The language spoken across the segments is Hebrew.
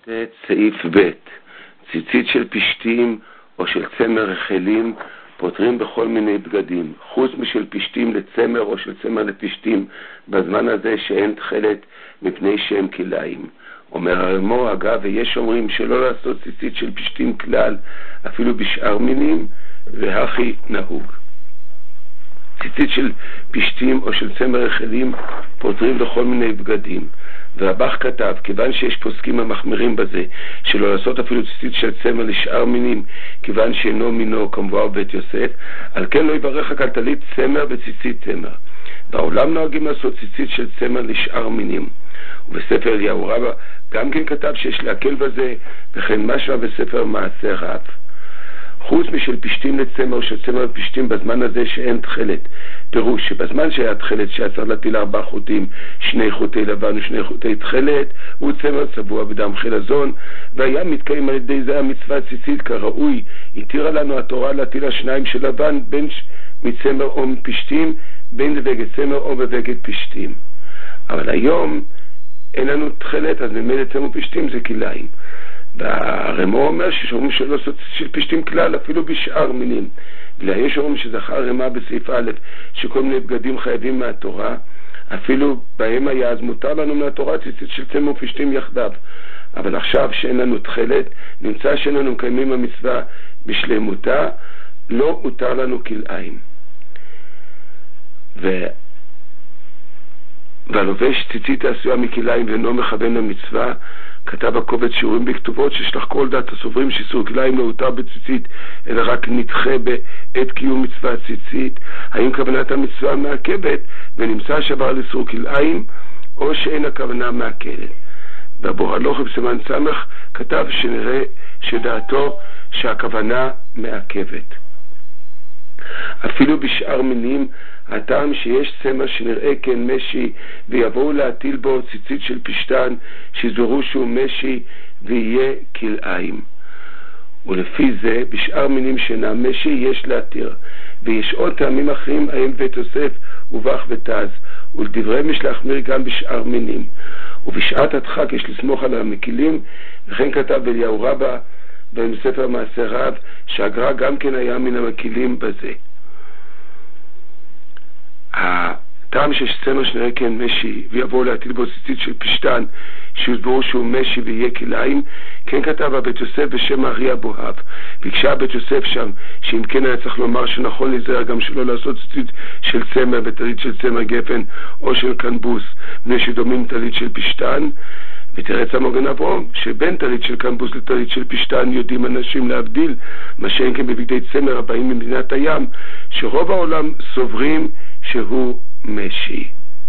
סעיף ב' ציצית של פשתים או של צמר רחלים פותרים בכל מיני בגדים, חוץ משל פשתים לצמר או של צמר לפשתים, בזמן הזה שאין תחלת מפני שהם כליים. אומר הרמ"א, אגב, ויש אומרים שלא לעשות ציצית של פשתים כלל, אפילו בשאר מינים, והכי נהוג. ציצית של פשתים או של צמר רחלים פותרים בכל מיני בגדים. והבח כתב, כיוון שיש פוסקים המחמירים בזה, שלא לעשות אפילו ציצית של צמר לשאר מינים, כיוון שאינו מינו כמבואר בית יוסף, על כן לא יברך רק על טלית צמר וציצית צמר. בעולם נוהגים לעשות ציצית של צמר לשאר מינים. ובספר אליהו רבה גם כן כתב שיש להקל בזה, וכן משמע בספר מעשה רב. חוץ משל פשתים לצמר או של צמר לפשתים בזמן הזה שאין תחלת, פירוש שבזמן שהיה תחלת שהיה צריך להטיל 4 חוטים, 2 חוטי לבן ו2 חוטי תחלת, הוא צמר צבוע בדם חילזון, והיה מתקיים על ידי זה המצווה ציצית כראוי. התירה לנו התורה להטיל 2 של לבן, בין מצמר או מפשתים, בין בבגד צמר או בבגד פשתים. אבל היום אין לנו תחלת, אז ממילא צמר פשתים זה כליים. והרמ"א אומר ששומעים שלא לעשות של פשתים כלל אפילו בשאר מינים. ויש אומרים שזכר הרמ"א בסעיף א' שכל מיני בגדים חייבים מהתורה, אפילו בהם היה אז מותר לנו מהתורה ציצית של צמר ופשתים יחדיו. אבל עכשיו שאין לנו תחלת, נמצא שאין לנו מקיימים המצווה בשלמותה, לא הותר לנו כלאיים. והלובש ציצית העשויה מכלאיים ואינו מכוון למצווה, כתב הקובץ שיעורים בכתובות ששלח כל דעת הסוברים שאיסור כלאיים לא הותר בציצית אלא רק נדחה בעת קיום מצווה ציצית. האם כוונת המצווה מעכבת ונמצא שעבר על איסור כלאיים, או שאין הכוונה מעכבת? והבור הלוך בסימן סמך כתב שנראה שדעתו שהכוונה מעכבת. אפילו בשאר מינים, הטעם שיש צמר שנראה כן משי ויבואו להטיל בו ציצית של פשתן שיזורו שהוא משי ויהיה כלאיים. ולפי זה בשאר מינים שאינם משי יש להתיר. ויש עוד טעמים אחרים האם בית יוסף ובח ותז, ולדברי יש להחמיר גם בשאר מינים. ובשעת הדחק יש לסמוך על המקילים, וכן כתב אליהו רבה בספר מעשה רב שהגר"א גם כן היה מן המקילים בזה. הטעם שיש צמר שנראה כן משי ויבואו להטיל בו ציצית של פשתן שיוסברו שהוא משי ויהיה כלאיים, כן כתב הבית יוסף בשם ארי אבוהב. ביקשה הבית יוסף שם שאם כן היה צריך לומר שנכון להיזהר גם שלא לעשות ציצית של צמר וטלית של צמר גפן או של קנבוס בני שדומים טלית של פשתן. ותרץ המגן אברהם שבין טלית של קנבוס לטלית של פשתן יודעים אנשים להבדיל, מה שאין כן בבגדי צמר הבאים ממדינת הים שרוב העולם סוברים שהוא משי.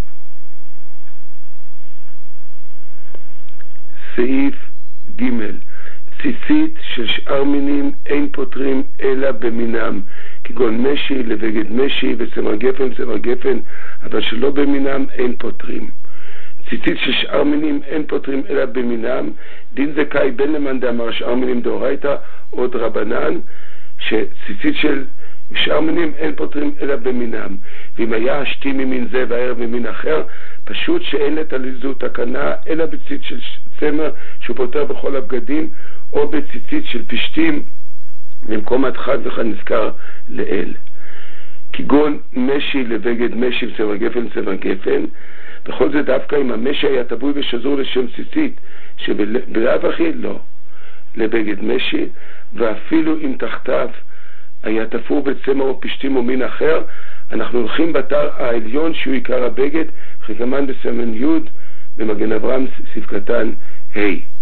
סעיף ג' ציצית של שאר מינים אין פותרים אלא במינם, כגון משי לבגד משי וצמר גפן צמר גפן, אבל שלא במינם אין פותרים. ציצית של שאר מינים אין פותרים אלא במינם, דין זכאי בין למאן דאמר שאר מינים דאורייתא או דרבנן, שציצית של שאר מינים אין פותרים אלא במינם. ואם היה השתי ממין זה והערב ממין אחר, פשוט שאין לטלית זו תקנה אלא בציצית של צמר שהוא פותר בכל הבגדים, או בציצית של פשתים במקום הדחק וכאן נזכר לאל, כגון משי לבגד משי וצמר גפן צמר גפן. בכל זה דווקא אם המשי היה טבוי ושזור לשם ציצית שבלאו הכי לא לבגד משי, ואפילו אם תחתיו היה תפור בצמר או פשתים או מין אחר, אנחנו הולכים בתר העליון שהוא עיקר הבגד, חכמן בסמן י' במגן אברהם סעיף קטן ה'.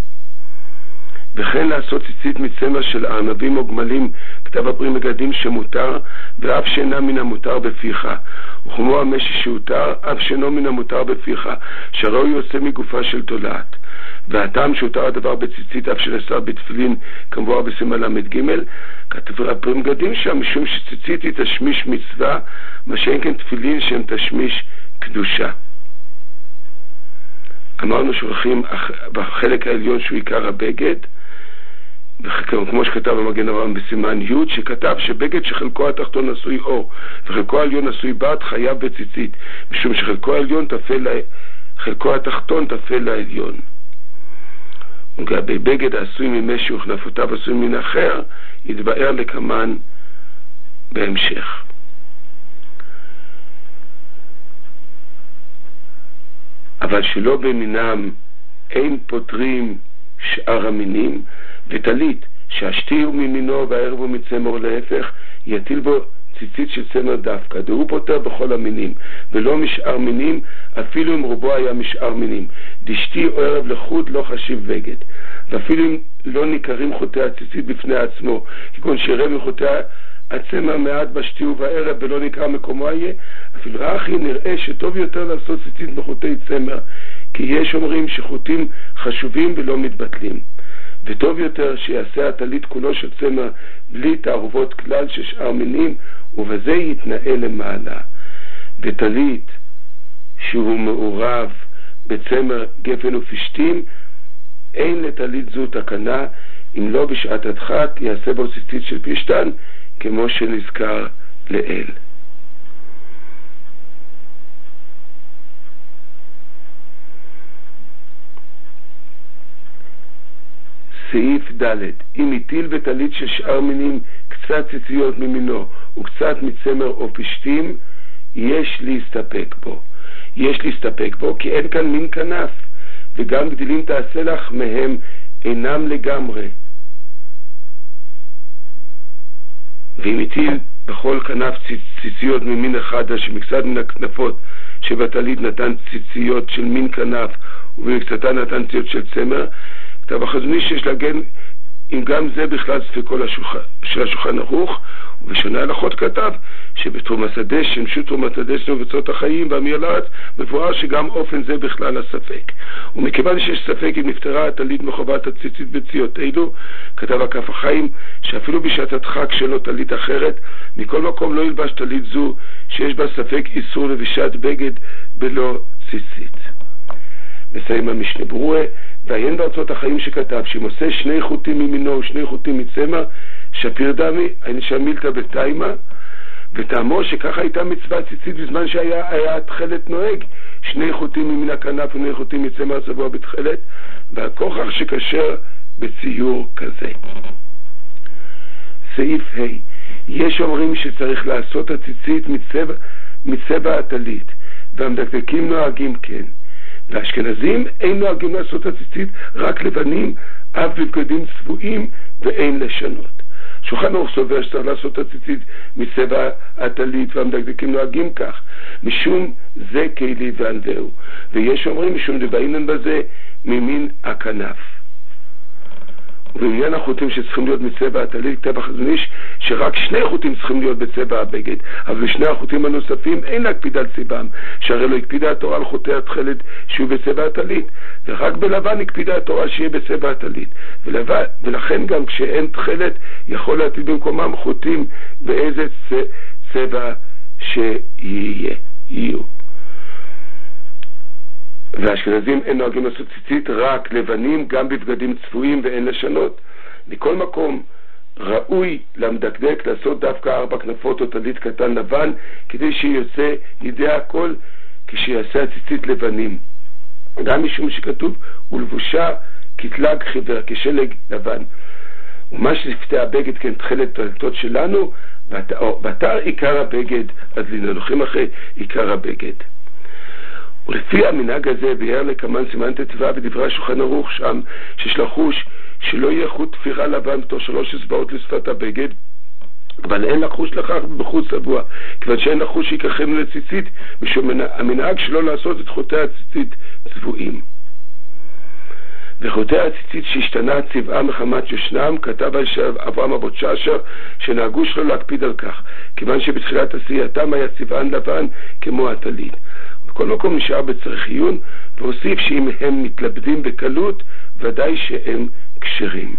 וכן לעשות ציצית מצמר של ארנבים או גמלים, כתב הפרי מגדים שמותר ואף שאינה מן המותר בפיך, וכמו המשי שהותר אף שאינו מן המותר בפיך, שהרי הוא יוצא מגופה של תולעת. והטעם שהותר הדבר בציצית אף שנעשה בתפילין כמבואר בסימן למד ג', כתב הפרי מגדים שם משום שציצית היא תשמיש מצווה, מה שאין כן תפילין שהם תשמיש קדושה. אמרנו שהולכים בחלק העליון שהוא עיקר הבגד, כמו שכתב במגן אברהם בסימן י', שכתב שבגד שחלקו התחתון עשוי אור וחלקו העליון עשוי בת חייב בציצית, משום שחלקו העליון חלקו התחתון תפל לעליון. ולגבי בגד העשוי ממשי וכנפותיו עשוי מן אחר, יתבאר לקמן בהמשך. אבל שלא במינם אין פותרים שאר המינים, וטלית שהשתי הוא ממינו והערב הוא מצמר להפך, יטיל בו ציצית של צמר דווקא, והוא פותר בכל המינים, ולא משאר מינים, אפילו אם רובו היה משאר מינים. דשתי או ערב לחוד לא חשיב בגד, ואפילו אם לא ניכרים חוטי הציצית בפני עצמו, כגון שיראה מחוטי הצמר מעט בשתי ובערב ולא ניכר מקומו יהיה, אפילו אחי נראה שטוב יותר לעשות ציצית בחוטי צמר, כי יש אומרים שחוטים חשובים ולא מתבטלים, וטוב יותר שיעשה הטלית כולו של צמר בלי תערובות כלל של שאר מינים, ובזה יתנאה למעלה. וטלית שהוא מעורב בצמר גפן ופשתים, אין לטלית זו תקנה, אם לא בשעת הדחק יעשה בו ציצית של פשתן, כמו שנזכר לאל. סעיף ד' אם הטיל בטלית של שאר מינים קצת ציציות ממינו וקצת מצמר או פשתים, יש להסתפק בו, כי אין כאן מין כנף, וגם גדילים תעשה לך מהם אינם לגמרי. ואם הטיל בכל כנף ציציות ממין אחד, שמקצת מן הכנפות שבטלית נתן ציציות של מין כנף ובמקצתה נתן ציציות של צמר, כתב החזון איש שיש להגן אם גם זה בכלל ספקו של השולחן ערוך, ובשונה הלכות כתב שבתרום השדה שמשו תרומת השדה ובצעות החיים והמיר לארץ, מבואר שגם אופן זה בכלל הספק. ומכיוון שיש ספק אם נפטרה הטלית מחובת הציצית בצייות אלו, כתב הכף החיים שאפילו בשעת הדחק שלו טלית אחרת, מכל מקום לא ילבש טלית זו שיש בה ספק איסור לבישת בגד בלא ציצית. מסיים המשנה ברורה, ועיין בארצות החיים שכתב שאם עושה שני חוטים ממינו ושני חוטים מצמר, שפיר דמי שמילתא בתיימה, וטעמו שככה הייתה מצווה ציצית בזמן שהיה התחלת נוהג, שני חוטים ממין הכנף ושני חוטים מצמר צבוע בתחלת, והכוכח שקשר בציור כזה. סעיף ה' יש אומרים שצריך לעשות הציצית מצבע הטלית, והמדקדקים נוהגים כן, והאשכנזים אין נוהגים לעשות הציצית רק לבנים, אף בבגדים צבועים ואין לשנות. שולחן ערוך סובר שצריך לעשות הציצית מצבע הטלית, והמדקדקים נוהגים כך, משום זה כלי וענדהו, ויש אומרים משום דבעינן בזה ממין הכנף. ובעניין החוטים שצריכים להיות מצבע הטלית, כתב החזון איש שרק שני חוטים צריכים להיות בצבע הבגד, אבל בשני החוטים הנוספים אין להקפיד על צבעם, שהרי לא הקפידה התורה על חוטי התכלת שיהיו בצבע הטלית, ורק בלבן הקפידה התורה שיהיה בצבע הטלית, ולכן גם כשאין תכלת יכול להטיל במקומם חוטים באיזה צבע שיהיו. והאשכנזים אין נוהגים לעשות ציצית רק לבנים, גם בבגדים צפויים ואין לשנות. מכל מקום ראוי למדקדק לעשות דווקא 4 כנפות או טלית קטן לבן, כדי שיוצא ידי הכל כשיעשה הציצית לבנים, גם משום שכתוב ולבושה כתלג חיוור, כשלג לבן. ומה שלפתי הבגד כן תחלת תלתות שלנו, ואתר עיקר הבגד, אז לנלוכים אחרי עיקר הבגד. ולפי המנהג הזה ביאר לקמן סימן ט"ו בדברי השולחן ערוך שם, שיש לחוש שלא יהיה חוט תפירה לבן בתור 3 אצבעות לשפת הבגד, אבל אין לחוש לכך בחוץ צבוע, כיוון שאין לחוש שיקחנו לציצית, משום המנהג שלא לעשות את חוטי הציצית צבועים. וחוטי הציצית שהשתנה צבעה מחמת ישנם, כתב על אברהם אבות שאשר שנהגו שלא להקפיד על כך, כיוון שבתחילת עשייתם היה צבען לבן כמו הטלית. בכל מקום נשאר בצריך עיון, והוסיף שאם הם מתלבדים בקלות, ודאי שהם כשרים.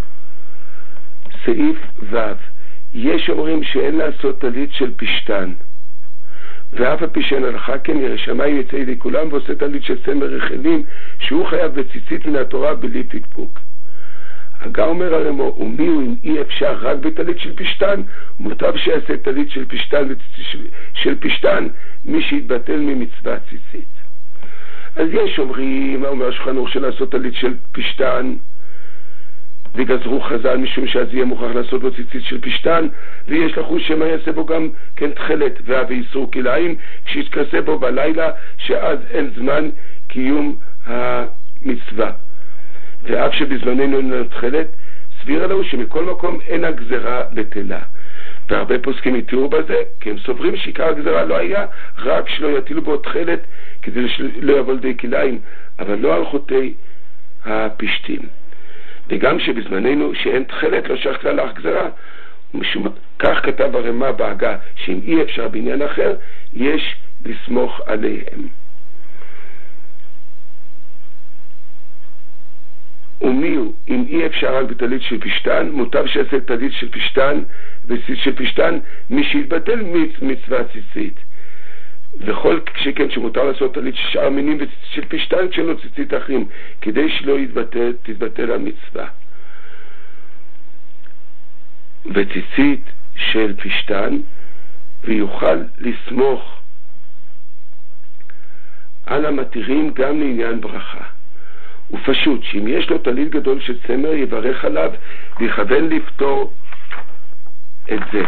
סעיף ו' יש אומרים שאין לעשות טלית של פשתן, ואף הפי שאין הלכה כן, ירא שמיים יצא ידי כולם ועושה טלית של צמר רחלים, שהוא חייב בציצית מן התורה בלי פקפוק. הגה אומר הרמו, ומי הוא אם אי אפשר רק בטלית של פשתן, מוטב שיעשה טלית של פשתן וציצית של פשתן, מי שיתבטל ממצווה ציצית. אז יש אומרים, אומר שולחן ערוך לעשות טלית של פשתן, וגזרו חז"ל משום שאז יהיה מוכרח לעשות בו ציצית של פשתן, ויש לחוש שמה יעשה בו גם כן תחלת ואיסור כלאיים כשיתכסה בו בלילה, שאז אין זמן קיום המצווה. ואף שבזמננו אין תחלת, סביר עליו שמכל מקום אין הגזרה בטלה. והרבה פוסקים התיאור בזה, כי הם סוברים שעיקר הגזרה לא היה רק שלא יטילו בו תחלת כדי שלא יבוא לידי כלאיים, אבל לא על חוטי הפשתים. וגם שבזמננו שאין תחלת לא שייך כלל הגזרה, כך כתב הרמ"א בהגה, שאם אי אפשר בעניין אחר יש לסמוך עליהם. ומיהו, אם אי אפשר רק בטלית של פשתן, מוטב שיעשה טלית של פשתן וציצית של פשתן, מי שיתבטל מצווה ציצית. וכל שכן שמותר לעשות טלית של שאר מינים וציצית של פשתן כשלא ציצית אחרים, כדי שלא תתבטל המצווה. וציצית של פשתן, ויוכל לסמוך על המתירים גם לעניין ברכה. ופשוט שאם יש לו טלית גדול של צמר יברך עליו ויכוון לפתור את זה.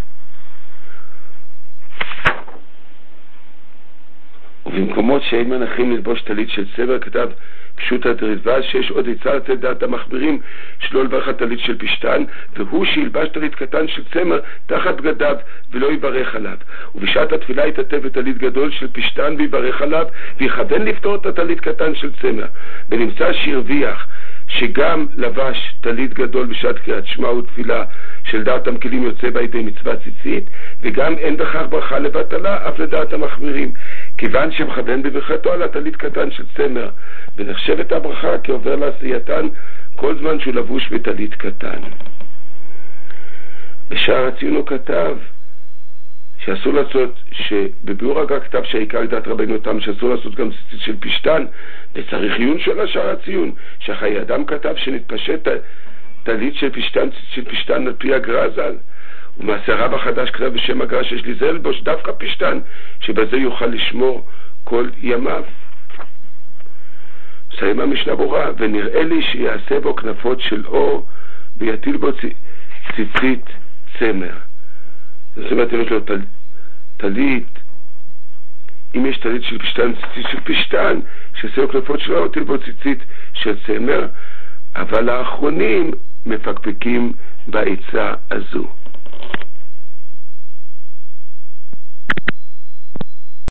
ובמקומות שאין מנחים ללבוש טלית של צמר כתב פשוט הדריבה שיש עוד עצה לתת דעת המחבירים שלא לברך טלית של פשתן, והוא שילבש טלית קטן של צמר תחת בגדיו ולא יברך עליו, ובשעת התפילה יתעטף בטלית גדול של פשתן ויברך עליו ויכוון לפתור את הטלית קטן של צמר. ונמצא שהרוויח שגם לבש טלית גדול בשעת קריאת שמע ותפילה של דעת המקלים יוצא בה ידי מצווה ציצית, וגם אין בכך ברכה לבטלה אף לדעת המחמירים, כיוון שמכוון בברכתו על הטלית קטן של צמר, ונחשבת הברכה כעובר לעשייתן כל זמן שהוא לבוש בטלית קטן. בשער הציון הוא כתב שאסור לעשות, שבביאור הגה כתב שהעיקר דעת רבינו תם שאסור לעשות גם ציצית של פשתן, וצריך עיון של השער הציון שהחיי אדם כתב שנתפשט טלית של פשתן, ציצית של פשתן על פי הגר"א ז"ל, ומעשה רב החדש כתב בשם הגר"א שיש לי זה ללבוש דווקא פשתן שבזה יוכל לשמור כל ימיו. מסיים המשנה ברורה, ונראה לי שיעשה בו כנפות של אור ויטיל בו ציצית צמר. זאת אומרת, יש לו טלית, אם יש טלית של פשתן, ציצית של פשתן, שיעשה לו כנפות של אור, יטיל בו ציצית של צמר, אבל האחרונים מפקפקים בעצה הזו.